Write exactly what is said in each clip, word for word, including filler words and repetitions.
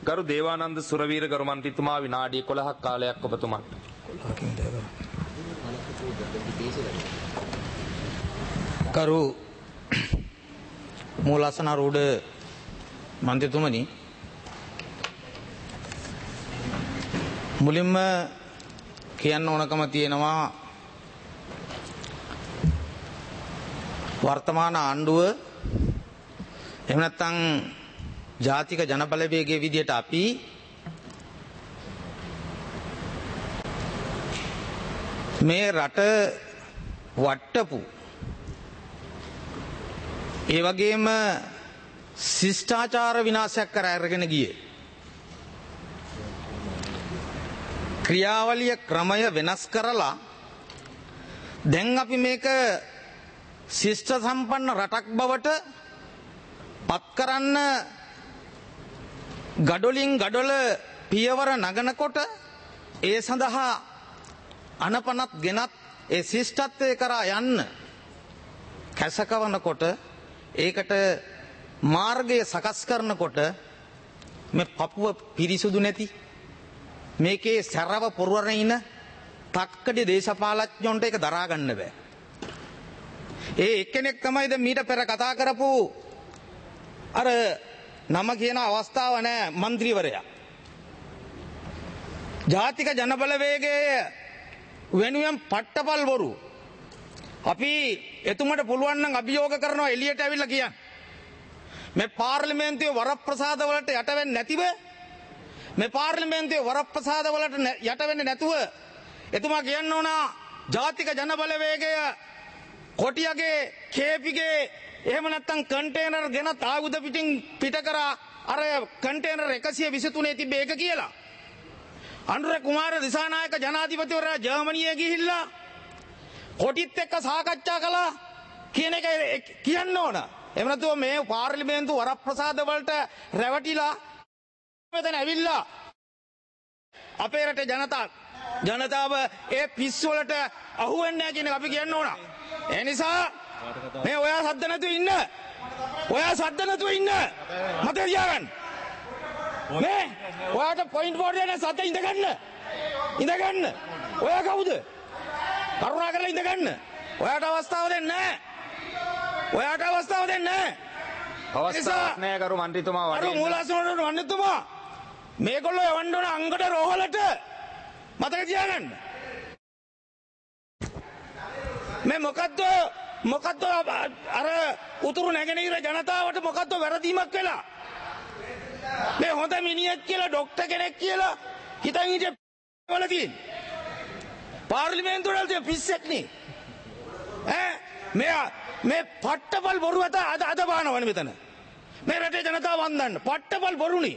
ගරු දේවානන්ද සුරවීර ගරු මන්ත්‍රීතුමා විනාඩි එකොළහක් කාලයක් ඔබතුමාට. ගරු මූලාසනාරූඪ මන්ත්‍රීතුමනි, මුලින්ම කියන්න ඕනකම තියෙනවා වර්තමාන ආණ්ඩුව එහෙම නැත්නම් ජාතික ජනබලවේගයේ විදියට අපි මේ රට වට්ටපු ඒ වගේම ශිෂ්ටාචාර විනාශයක් කර අරගෙන ගියේ ක්‍රියාවලිය ක්‍රමය වෙනස් කරලා දැන් අපි මේක ශිෂ්ට සම්පන්න රටක් බවට පත් කරන්න ගඩොලින් ගඩොල පියවර නගනකොට ඒ සඳහා අනපනත් ගෙනත් ඒ ශිෂ්ටත්වය කරා යන්න කැසකවනකොට ඒකට මාර්ගය සකස් කරනකොට මේ පපුව පිරිසුදු නැති මේකේ සැරව පොරවරන ඉන තක්කඩි දේශපාලඥයන්ට ඒක දරා ගන්න බෑ. ඒ එක්කෙනෙක් තමයි දැන් මීට පෙර කතා කරපු අර නම කියන අවස්ථාව නෑ മന്ത്രിවරයා. ජාතික ජනබලවේගයේ වෙනුවෙන් පට්ටපල් වරු අපි එතුමට පුළුවන් නම් අභියෝග කරනවා එළියට ඇවිල්ලා කියන්න. මේ පාර්ලිමේන්තුවේ වරප්‍රසාද වලට යට වෙන්නේ නැතිව මේ පාර්ලිමේන්තුවේ වරප්‍රසාද වලට යට වෙන්නේ නැතුව එතුමා කියන්න ඕන ජාතික ජනබලවේගය කොටියගේ කේපිගේ එහෙම නැත්නම් කන්ටේනර් ගෙන තාවුද පිටින් පිට කරා අර කන්ටේනර් එකසිය විසිතුනේ තිබ්බ එක කියලා. අනුර කුමාර දිසානායක ජනාධිපතිවරයා ජර්මනියේ ගිහිල්ලා කොටිත් එක්ක සාකච්ඡා කළා කියන එක කියන්න ඕන. එහෙම නැතුව මේ පාර්ලිමේන්තු වරප්‍රසාද වලට රැවටිලා මෙතන ඇවිල්ලා අපේ රටේ ජනතාව ජනතාව ඒ පිස්සු වලට අහු වෙන්නේ නැහැ කියන එක අපි කියන්න ඕන. ඒ නිසා මේ ඔයා සද්ද නැතුව ඉන්න. ඔයා සද්ද නැතුව ඉන්න. මතක තියාගන්න. මේ ඔයාට පොයින්ට් බෝඩ් එකේ සද්ද ඉඳ ගන්න. ඉඳ ගන්න. ඔයා කවුද? කරුණා කරලා ඉඳ ගන්න. ඔයාට අවස්ථාව දෙන්නේ නැහැ. ඔයාට අවස්ථාව දෙන්නේ නැහැ. අවස්ථාවක් නැහැ කරු මන්ත්‍රීතුමා වඩේ. අර මූලාසනාරූඪ මන්ත්‍රීතුමා මේගොල්ලෝ යවන්න ඕන අංගඩ රෝහලට. මතක තියාගන්න. මේ මොකද්ද මොකද්ද අර උතුරු නැගෙනහිර ජනතාවට මොකද්ද වැරදීමක් වෙලා? මේ හොඳ මිනිහෙක් කියලා ડોක්ටර් කෙනෙක් කියලා හිතන් හිටිය වල තියෙන. පාර්ලිමේන්තුවල තියෙන පිස්සෙක් නේ. ඈ මේ මේ පට්ටපල් බොරුවට අද අද බානවනේ මෙතන. මේ රටේ ජනතාව වන්දන්න පට්ටපල් බොරුනේ.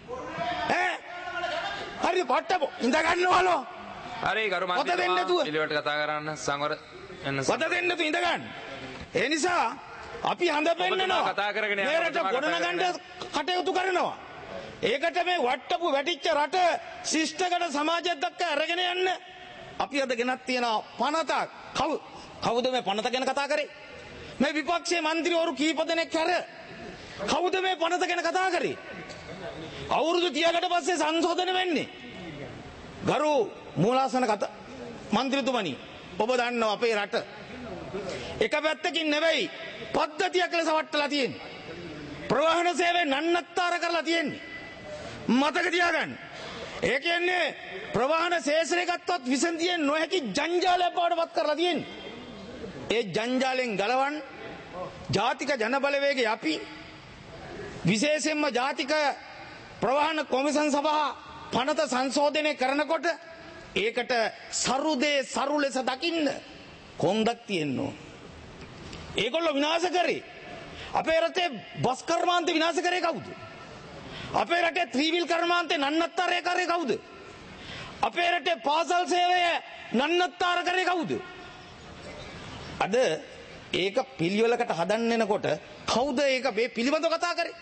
ඈ හරි පට්ටප ඉඳ ගන්නවලෝ. හරි කරු මන්ත්‍රීතුමා පිළිවෙලට කතා කරන්න සංවර එන්න. වද දෙන්න තු ඉඳ ගන්න. ඒ නිසා අපි හඳ පෙන්නනවා. කතා කරගෙන යන්න. මේ රට ගොඩනගන්න කටයුතු කරනවා. ඒකට මේ වට්ටපු වැටිච්ච රට ශිෂ්ටකඩ සමාජයක් දක්වා අරගෙන යන්න අපි අද ගෙනත් තියෙන පනතක්. කවු කවුද මේ පනත ගැන කතා කරේ? මේ විපක්ෂයේ മന്ത്രിවරු කීප දෙනෙක් හැර කවුද මේ පනත ගැන කතා කරේ? අවුරුදු තිහකට පස්සේ සංශෝධන වෙන්නේ. ගරු මූලාසන කතා മന്ത്രിතුමනි, ඔබ දන්නවා අපේ රට එක පැත්තකින් නෙවෙයි පද්ධතියක් ලෙස වටලා තියෙන්නේ. ප්‍රවාහන සේවය නන්නත්තර කරලා තියෙන්නේ. මතක තියාගන්න. ඒ කියන්නේ ප්‍රවාහන ශේෂ්ත්‍රය ගත්තොත් විසඳියේ නොහැකි ජංජාලයක් බවට පත් කරලා තියෙන්නේ. ඒ ජංජාලෙන් ගලවන්න ජාතික ජනබලවේගය අපි විශේෂයෙන්ම ජාතික ප්‍රවාහන කොමිසම් සභා පනත සංශෝධනය කරනකොට ඒකට සරුදේ සරු ලෙස දකින්න කොන්දක් තියෙන්න ඕන. ඒගොල්ලෝ විනාශ කරේ අපේ රටේ බස් කර්මාන්ත විනාශ කරේ කවුද? අපේ රටේ ත්‍රිවිල් කර්මාන්තේ නන්නත්තරය කරේ කවුද? අපේ රටේ පාසල් සේවය නන්නත්තර කරේ කවුද? අද ඒක පිළිවෙලකට හදන්න එනකොට කවුද ඒක මේ පිළිබඳව කතා කරේ?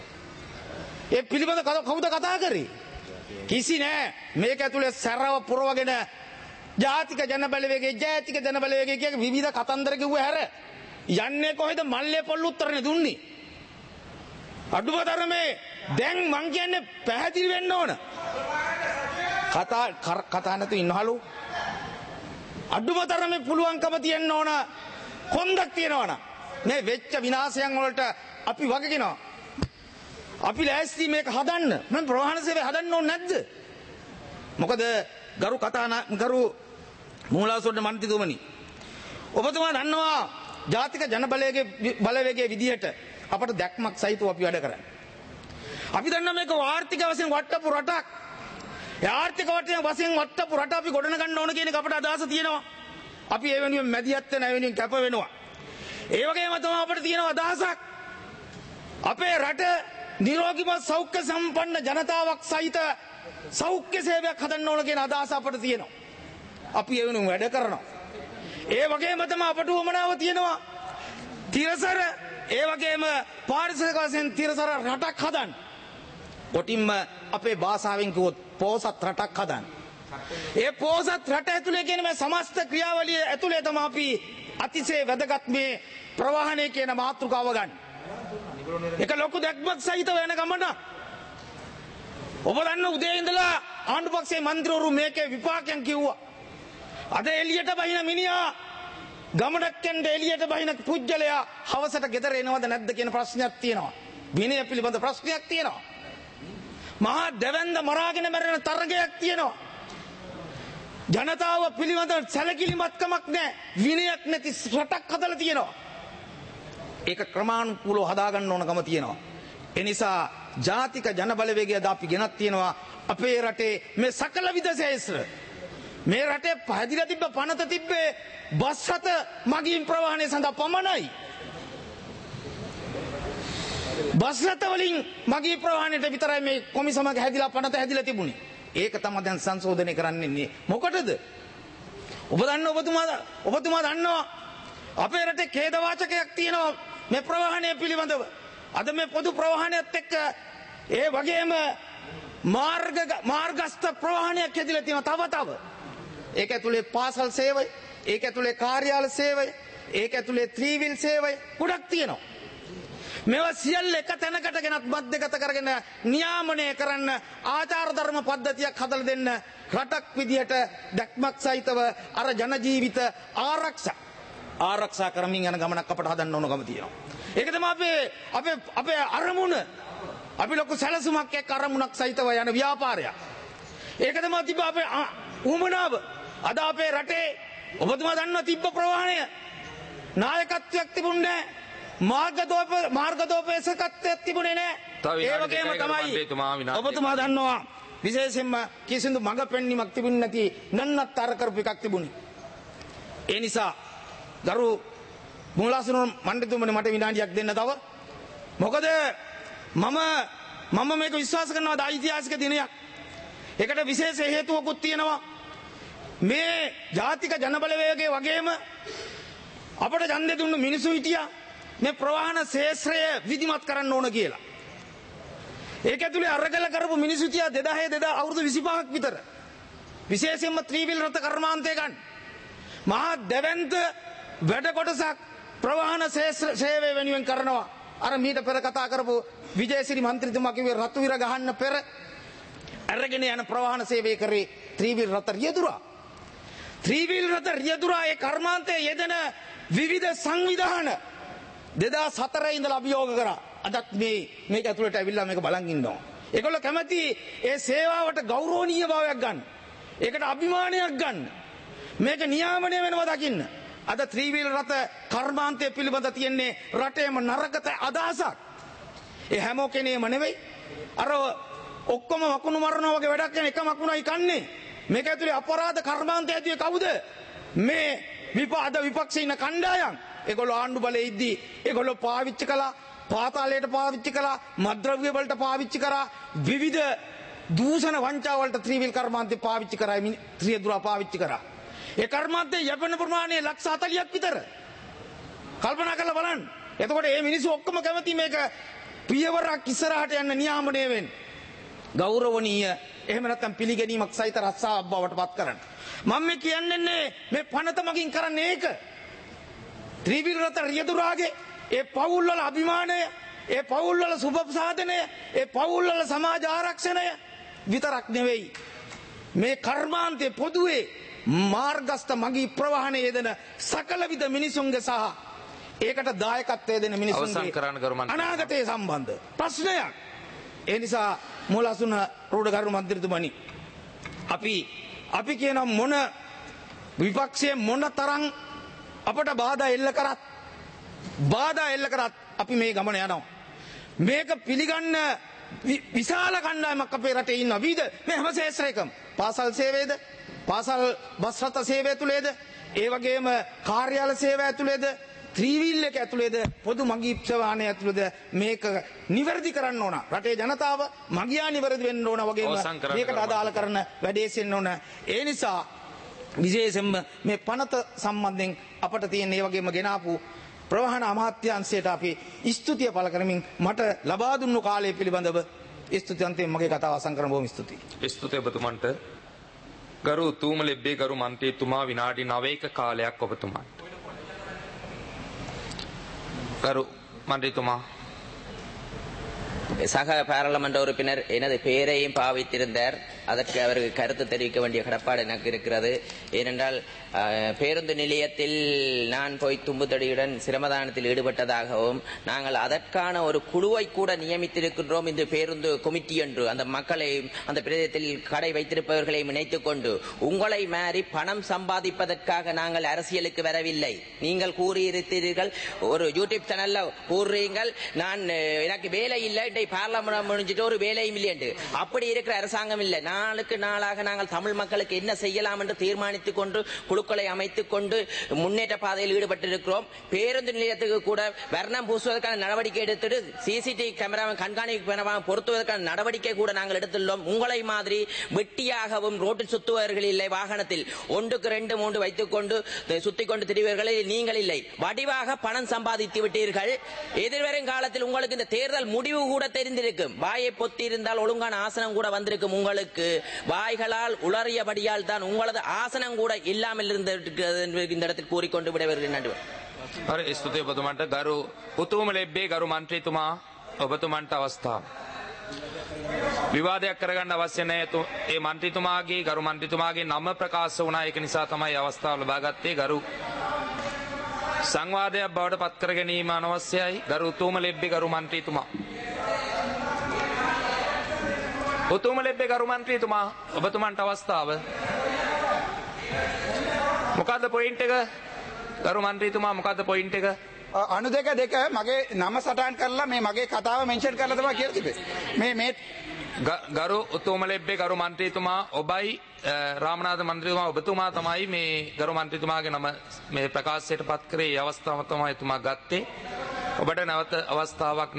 ඒ පිළිබඳව කවුද කතා කරේ? කිසි නෑ. මේක ඇතුලේ සැරව පුරවගෙන ජාතික ජනබලවේගයේ ජාතික ජනබලවේගයේ කියන විවිධ කතන්දර කිව්ව හැර යන්නේ කොහෙද? මල්ලේ පොල් උත්තරනේ දුන්නේ. අඩුම තරමේ දැන් මං කියන්නේ පැහැදිලි වෙන්න ඕන. කතා කතා නැතු ඉන්නහලු. අඩුම තරමේ පුළුවන්කම තියෙන්න ඕන. කොන්දක් තියනවනම් මේ වෙච්ච විනාශයන් වලට අපි වගකිනවා. අපි ලෑස්ති මේක හදන්න. මම ප්‍රවාහන සේවය හදන්න ඕනේ නැද්ද? මොකද ගරු කතා ගරු මූලාසොඩ මන්ත්‍රීතුමනි, ඔබතුමා දන්නවා ජාතික ජනබලයේ බලවේගයේ විදිහට අපට දැක්මක් සහිතව අපි වැඩ කරන්නේ. අපි දන්නවා මේක ආර්ථික වශයෙන් වට්ටපු රටක්. ඒ ආර්ථික වශයෙන් වට්ටපු රට අපි ගොඩනගන්න ඕන කියන එක අපට අදහස තියෙනවා. අපි ඒ වෙනුවෙන් මැදිහත් වෙන ඒ වෙනුවෙන් කැප වෙනවා. ඒ වගේම තමයි අපිට තියෙන අදහසක් අපේ රට නිරෝගීමත් සෞඛ්‍ය සම්පන්න ජනතාවක් සහිත සෞඛ්‍ය සේවයක් හදන්න ඕන කියන අදහස අපිට තියෙනවා. අපි ඒ වෙනුවෙන් වැඩ කරනවා. ඒ වගේම තමයි අපට උවමනාව තියෙනවා තිරසර ඒ වගේම පාරිසරික වශයෙන් තිරසර රටක් හදන්න. කොටින්ම අපේ භාෂාවෙන් කිව්වොත් පෝසත් රටක් හදන්න. ඒ පෝසත් රට ඇතුලේ කියන මේ සමස්ත ක්‍රියාවලිය ඇතුලේ තමයි අපි අතිශය වැදගත් මේ ප්‍රවාහනය කියන මාතෘකාව ගන්න. ඒක ලොකු දැක්මක් සහිත වෙන ගමන. ඔබ දන්න උදේ ඉඳලා ආණ්ඩු පක්ෂයේ മന്ത്രിවරු මේකේ විපාකයන් කිව්වා. අද එළියට බහින මිනිහා ගමඩක් යන්න එළියට බහින පුජ්‍යලයා හවසට ගෙදර එනවද නැද්ද කියන ප්‍රශ්නයක් තියෙනවා. විනය පිළිබඳ ප්‍රශ්නයක් තියෙනවා. මහා දෙවැන්ද මරාගෙන මැරෙන තරගයක් තියෙනවා. ජනතාව පිළිබඳ සැලකිලිමත්කමක් නැහැ. විනයක් නැති රටක් හදලා තියෙනවා. ඒක ක්‍රමානුකූලව හදාගන්න ඕනකම තියෙනවා. ඒ නිසා ජාතික ජනබලවේගය අපි ගෙනත් තියෙනවා අපේ රටේ මේ සකල විද ශේෂ්ත්‍ර. මේ රටේ පහදිලා තිබ්බ පනත තිබ්බේ බස් රථ මගින් ප්‍රවාහනය සඳහා පමණයි. බස් රථ වලින් මගී ප්‍රවාහනයට විතරයි මේ කොමිසමක හැදිලා පනත හැදිලා තිබුණේ. ඒක තමයි දැන් සංශෝධනය කරන්නේ. මොකටද? ඔබ දන්න ඔබතුමා ඔබතුමා දන්නවා අපේ රටේ ඛේද වාචකයක් තියෙනවා මේ ප්‍රවාහනය පිළිබඳව. අද මේ පොදු ප්‍රවාහනයත් එක්ක ඒ වගේම මාර්ග මාර්ගස්ත ප්‍රවාහනයක් හැදිලා තියෙනවා තව තව. ඒක ඇතුලේ පාසල් සේවය, ඒක ඇතුලේ කාර්යාල සේවය, ඒක ඇතුලේ ත්‍රිවිල් සේවය ගොඩක් තියෙනවා. මේවා සියල්ල එක තැනකට ගෙනත් මැදගත කරගෙන නියාමනය කරන්න ආචාර ධර්ම පද්ධතියක් හදලා දෙන්න රටක් විදියට දැක්මක් සහිතව අර ජන ජීවිත ආරක්ෂා ආරක්ෂා කරමින් යන ගමනක් අපට හදන්න ඕනකම තියෙනවා. ඒක තමයි අපේ අපේ අපේ අරමුණ. අපි ලොකු සැලසුමක් එක්ක අරමුණක් සහිතව යන ව්‍යාපාරයක්. ඒක තමයි තිබ්බ අපේ උමනාව. අද අපේ රටේ ඔබතුමා දන්නවා තිබ්බ ප්‍රවාහනය නායකත්වයක් තිබුණේ නැහැ. මාර්ගදෝප මාර්ගදෝපේශකත්වයක් තිබුණේ නැහැ. ඒ වගේම තමයි ඔබතුමා දන්නවා විශේෂයෙන්ම කිසිදු මඟ පෙන්වීමක් තිබුණේ නැති නන්නත්තර කරපු එකක් තිබුණේ. ඒ නිසා ගරු මූලාසන මණ්ඩිතුමනි මට විනාඩියක් දෙන්න තව. මොකද මම මම මේක විශ්වාස කරනවා ඓතිහාසික දිනයක්. ඒකට විශේෂ හේතුවකුත් තියෙනවා. මේ ජාතික ජනබලවේගයේ වගේම අපට ඡන්දෙ දුන්න මිනිස්සු හිටියා මේ ප්‍රවාහන ශේෂ්ත්‍රය විධිමත් කරන්න ඕන කියලා. ඒක ඇතුලේ අරගල කරපු මිනිස්සු හිටියා දෙදාහේ දෙදා අවුරුදු විසිපහක් විතර. විශේෂයෙන්ම ත්‍රිවිල් රථ කර්මාන්තය ගන්න. මහා දෙවන්ත වැඩ කොටසක් ප්‍රවාහන ශේෂ්ත්‍ර සේවය වෙනුවෙන් කරනවා. අර මීට පෙර කතා කරපු විජේසිරි මන්ත්‍රීතුමා කිව්වේ රතු විර ගහන්න පෙර අරගෙන යන ප්‍රවාහන සේවය කරේ ත්‍රිවිල් රථ රියදුරා. ත්‍රිවිල් රථ රියදුරා ඒ කර්මාන්තයේ යෙදෙන විවිධ සංවිධාන දෙදාස් හතරේ ඉඳලා අභියෝග කරා. අදත් මේ මේක ඇතුළට ඇවිල්ලා මේක බලන් ඉන්නවා. ඒගොල්ලෝ කැමති ඒ සේවාවට ගෞරවනීය භාවයක් ගන්න. ඒකට අභිමානයක් ගන්න. මේක නියාමනය වෙනවා දකින්න. අද ත්‍රිවිල් රථ කර්මාන්තය පිළිබඳ තියෙන්නේ රටේම නරකත අදහසක්. ඒ හැමෝ කෙනේම නෙවෙයි. අර ඔක්කොම වකුණු මරනවා වගේ වැඩක් කරන එක මකුණයි කන්නේ. මේක ඇතුලේ අපරාධ කර්මාන්තය ඇතුලේ කවුද? මේ විපාද විපක්ෂේ ඉන්න කණ්ඩායම්. ඒගොල්ලෝ ආණ්ඩු බලයේ ඉද්දී ඒගොල්ලෝ පාවිච්චි කළා, පාතාලයට පාවිච්චි කළා, මද්ද්‍රව්‍ය වලට පාවිච්චි කරා, විවිධ දූෂණ වංචා වලට ත්‍රිවිල් කර්මාන්තේ පාවිච්චි කරා, ත්‍රියදුරා පාවිච්චි කරා. ඒ කර්මාන්තේ යැපෙන ප්‍රමාණය ලක්ෂ හතළියක් විතර. කල්පනා කරලා බලන්න. එතකොට මේ මිනිස්සු ඔක්කොම කැමති මේක පියවරක් ඉස්සරහට යන්න නියාමනය වෙන්න. ගෞරවනීය එහෙම නැත්නම් පිළිගැනීමක් සහිත රස්සාවක් බවට පත් කරන්න. මම මේ කියන්නේ මේ පනත මගින් කරන්නේ ඒක. ත්‍රිවිල් රථ රියදුරාගේ ඒ පවුල් වල අභිමානය, ඒ පවුල් වල සුබසාධනය, ඒ පවුල් වල සමාජ ආරක්ෂණය විතරක් නෙවෙයි. මේ කර්මාන්තයේ පොදුවේ මාර්ගස්ත මගී ප්‍රවාහනයේ යෙදෙන සකල විද මිනිසුන්ගේ සහ ඒකට දායකත්වය දෙන මිනිසුන්ගේ අනාගතය සම්බන්ධ ප්‍රශ්නයක්. ඒ නිසා මුලසුන රෝඩ කරු මන්ත්‍රීතුමනි, අපි අපි කියන මොන විපක්ෂයේ මොන තරම් අපට බාධා එල්ල කරත් බාධා එල්ල කරත් අපි මේ ගමන යනවා. මේක පිළිගන්න විශාල කණ්ඩායමක් අපේ රටේ ඉන්නවා. විවිධ මේ හැම ශේෂ්ත්‍රයකම පාසල් සේවයේද, පාසල් බස් රථ සේවය ඇතුළේද, ඒ වගේම කාර්යාල සේවය ඇතුළේද, ත්‍රිවිල් එක ඇතුළේද, පොදු මගී වාහන ඇතුළේද මේක නිවැරදි කරන්න ඕන. රටේ ජනතාව මගියා නිවැරදි වෙන්න ඕන වගේම මේකට අදාළ කරන වැඩේ සෙන්න ඕන. ඒ නිසා විශේෂයෙන්ම මේ පනත සම්බන්ධයෙන් අපට තියෙන ඒ වගේම ගෙනාපු ප්‍රවාහන අමාත්‍යාංශයට අපි ස්තුතිය පළ කරමින් මට ලබා දුන්නු කාලය පිළිබඳව ස්තුතියන්තයෙන් මගේ කතාව අවසන් කරන බොහොම ස්තුතියි. ස්තුතිය ඔබතුමන්ට. ගරු තූමලෙබ්බේ ගරු මන්ත්‍රීතුමා විනාඩි නවයක කාලයක් ඔබතුමාට. ගරු මන්ත්‍රීතුமா. சக பாராளுமன்ற உறுப்பினர் எனது பெயரையும் பாவித்திருந்தார். அதற்கு அவருக்கு கருத்து தெரிவிக்க வேண்டிய கடப்பாடு எனக்கு இருக்கிறது. ஏனென்றால் பேருந்து நிலையத்தில் நான் போய் தும்புத்தடியுடன் சிரமதானத்தில் ஈடுபட்டதாகவும் நாங்கள் அதற்கான ஒரு குழுவை கூட நியமித்திருக்கின்றோம். இந்த பேருந்து கமிட்டி என்று அந்த மக்களை அந்த பிரதேசத்தில் கடை வைத்திருப்பவர்களை இணைத்துக் கொண்டு உங்களை மாறி பணம் சம்பாதிப்பதற்காக நாங்கள் அரசியலுக்கு வரவில்லை. நீங்கள் கூறியிருக்கிறீர்கள், ஒரு யூடியூப் சேனல்ல கூறுறீங்கள், நான் எனக்கு வேலை இல்லை, பார்லமெண்ட் முடிஞ்சிட்டு ஒரு வேலையும் இல்லை என்று. அப்படி இருக்கிற அரசாங்கம் இல்லை. நாளுக்கு நாளாக நாங்கள் தமிழ் மக்களுக்கு என்ன செய்யலாம் என்று தீர்மானித்துக் கொண்டு குழுக்களை அமைத்துக் கொண்டு முன்னேற்ற பாதையில் ஈடுபட்டிருக்கிறோம். பேருந்து நிலையத்துக்கு கூட வர்ணம் பூசுவதற்கான நடவடிக்கை எடுத்துட்டு சிசிடிவி கேமரா கண்காணிப்பு பொருத்துவதற்கான நடவடிக்கை கூட நாங்கள் எடுத்துள்ளோம். உங்களை மாதிரி வெட்டியாகவும் ரோட்டில் சுத்துவர்கள் இல்லை. வாகனத்தில் ஒன்றுக்கு ரெண்டு மூன்று வைத்துக் கொண்டு சுத்திக் கொண்டு திரிவர்களை நீங்கள் இல்லை. வடிவாக பணம் சம்பாதித்து விட்டீர்கள். எதிர்வரும் காலத்தில் உங்களுக்கு இந்த தேர்தல் முடிவு கூட தெரிந்திருக்கும். வாயை பொத்தி இருந்தால் ஒழுங்கான ஆசனம் கூட வந்திருக்கும். உங்களுக்கு வாய்களால் உளறியபடியால் தான் உங்களது ஆசனம் கூட இல்லாமல் இருந்த இந்த இடத்தில் கூறிக்கொண்டு விடவர்கள். நன்றி. හරි ස්තුතියි ඔබතුමන්ට. ගරු උතුමලෙබ්බේ ගරු මන්ත්‍රීතුමා ඔබතුමන්ට අවස්ථාව. විවාදයක් කරගන්න අවශ්‍ය නැහැ. ඒ මන්ත්‍රීතුමාගේ ගරු මන්ත්‍රීතුමාගේ නම ප්‍රකාශ වුණා. ඒක නිසා තමයි අවස්ථාව ලබා ගත්තේ. ගරු සංවාදයක් බවට පත් කර ගැනීම අනවශ්‍යයි. ගරු උතුමලෙබ්බේ ගරු මන්ත්‍රීතුමා. උතුමලෙබ්බේ ගරු මන්ත්‍රීතුමා ඔබතුමන්ට අවස්ථාව. මොකද්ද පොයින්ට් එක? ගරු මන්ත්‍රීතුමා මොකද්ද පොයින්ට් එක? අනු දෙක දෙක මගේ නම සටහන් කරලා මේ මගේ කතාව මෙන්ෂන් කරලා තමයි කියලා තිබේ. මේ මේ ගරු උතුමලෙබ්බේ ගරු මන්ත්‍රීතුමා ඔබයි රාමනාථ මන්ත්‍රීතුමා ඔබතුමා තමයි මේ ගරු මන්ත්‍රීතුමාගේ නම මේ ප්‍රකාශයට පත් කරේ. ඒ අවස්ථාව තමයි එතුමා ගත්තේ. ඔබට නැවත අවස්ථාවක්